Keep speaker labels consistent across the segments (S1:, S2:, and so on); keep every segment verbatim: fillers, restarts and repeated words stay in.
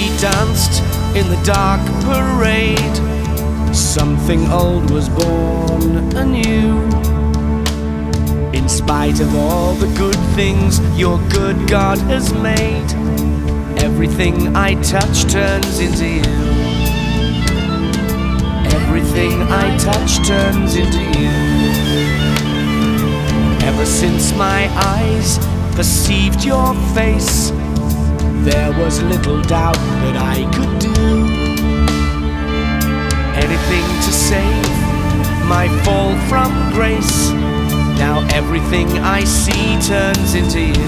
S1: we danced in the dark parade. Something old was born anew. In spite of all the good things your good God has made, everything I touch turns into you. Everything I touch turns into you. Ever since my eyes perceived your face, there was little doubt that I could do anything to save my fall from grace. Now everything I see turns into you.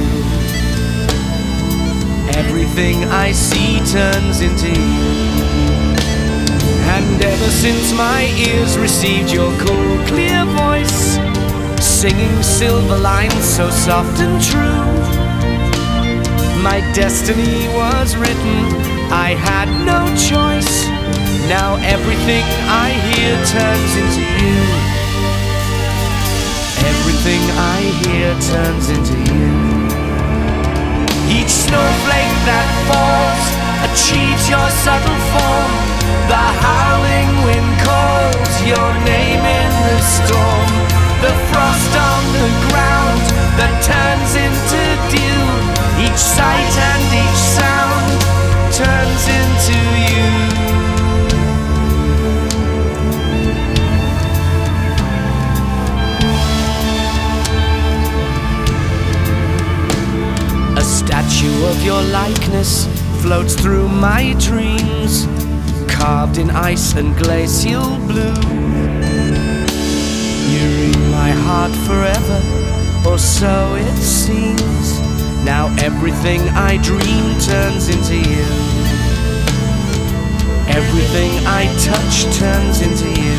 S1: Everything I see turns into you. And ever since my ears received your cool, clear voice, singing silver lines so soft and true, my destiny was written, I had no choice. Now everything I hear turns into you. Everything I hear turns into you. Each snowflake that falls achieves your subtle form. The howling wind calls your name in the storm. The frost on the ground that turns into dew. Each sight and each sound turns into you. A statue of your likeness floats through my dreams, carved in ice and glacial blue. You're in my heart forever, or so it seems. Now everything I dream turns into you. Everything I touch turns into you.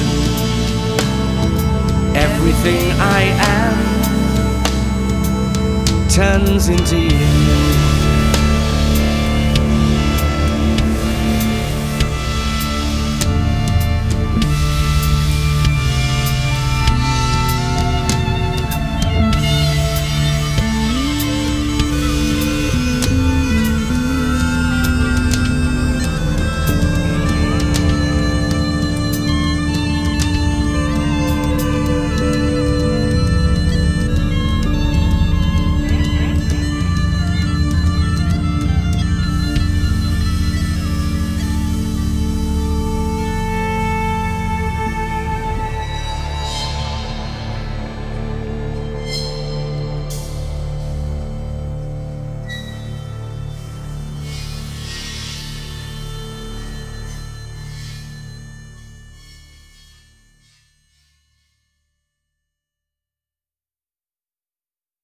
S1: Everything I am turns into you.